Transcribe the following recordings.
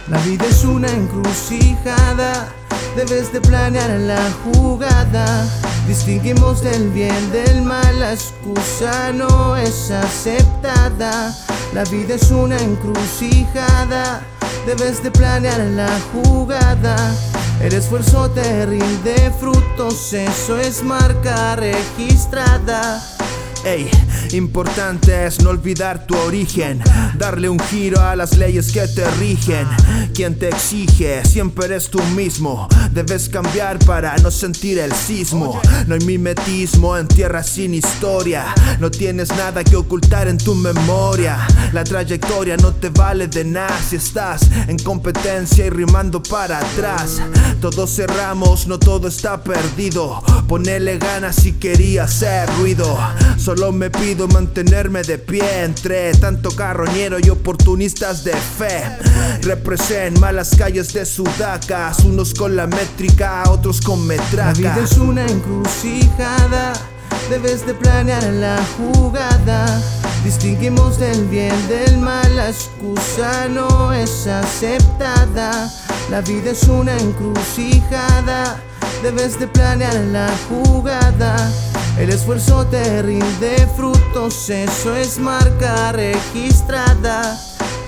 La vida es una encrucijada, debes de planear la jugada. Distinguimos del bien del mal, la excusa no es aceptada. La vida es una encrucijada, debes de planear la jugada. El esfuerzo te rinde frutos, eso es marca registrada. Ey, importante es no olvidar tu origen, darle un giro a las leyes que te rigen. Quien te exige siempre eres tú mismo, debes cambiar para no sentir el sismo. No hay mimetismo en tierra sin historia, no tienes nada que ocultar en tu memoria. La trayectoria no te vale de nada si estás en competencia y rimando para atrás. Todos cerramos, no todo está perdido, ponele ganas si querías hacer ruido. Solo me pido mantenerme de pie entre tanto carroñero y oportunistas de fe. Represent malas calles de Sudacas, unos con la métrica, otros con metraca. La vida es una encrucijada, debes de planear la jugada. Distinguimos del bien del mal, la excusa no es aceptada. La vida es una encrucijada, debes de planear la jugada. El esfuerzo te rinde frutos, eso es marca registrada.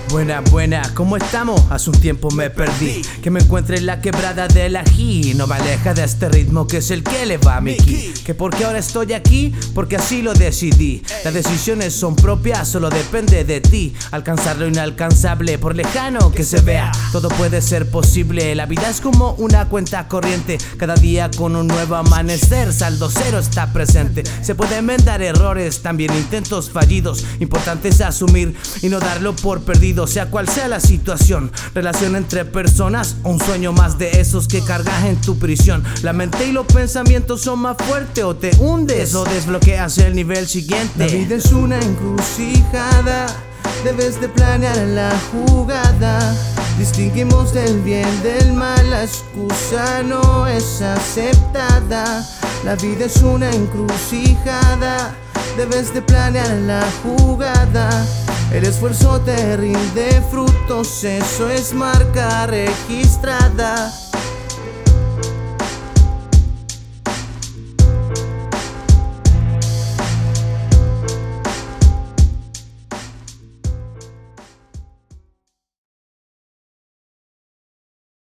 Buena, ¿cómo estamos? Hace un tiempo me perdí. Que me encuentre en la quebrada del ají. No me aleja de este ritmo que es el que le va a mi ki. Que porque ahora estoy aquí, porque así lo decidí. Las decisiones son propias, solo depende de ti. Alcanzar lo inalcanzable, por lejano que se vea, todo puede ser posible. La vida es como una cuenta corriente, cada día con un nuevo amanecer. Saldo cero está presente. Se pueden enmendar errores, también intentos fallidos. Importante es asumir y no darlo por perdido. Sea cual sea la situación, relación entre personas o un sueño más de esos que cargas en tu prisión. La mente y los pensamientos son más fuertes, o te hundes o desbloqueas el nivel siguiente. La vida es una encrucijada, debes de planear la jugada. Distinguimos del bien del mal, la excusa no es aceptada. La vida es una encrucijada, debes de planear la jugada. El esfuerzo te rinde frutos, eso es marca registrada.